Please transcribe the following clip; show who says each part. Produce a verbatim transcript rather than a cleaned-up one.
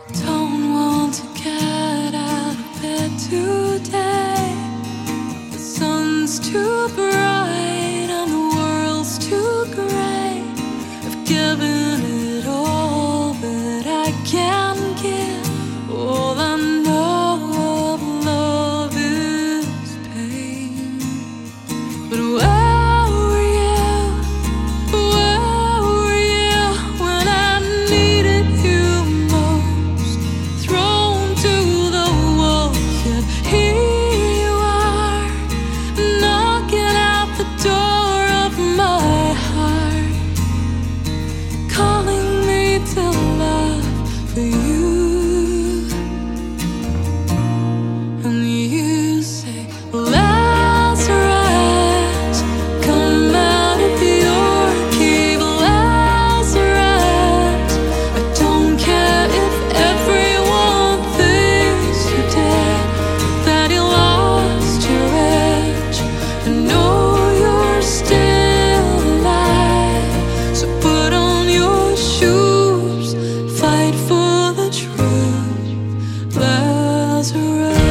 Speaker 1: Don't want to get out of bed today. The sun's too bright and the world's too gray. I've given it all that I can give. All I know of love is pain. But where were you? Where were you when I needed you most? Thrown to the wolves, yet here you are, knocking out the door of my heart, calling me to love for you. And you say, Lazarus, come out of your cave, Lazarus. I don't care if everyone thinks you're dead, that you lost your edge. I know you're still alive, so put on your shoes, fight for the truth, Lazarus.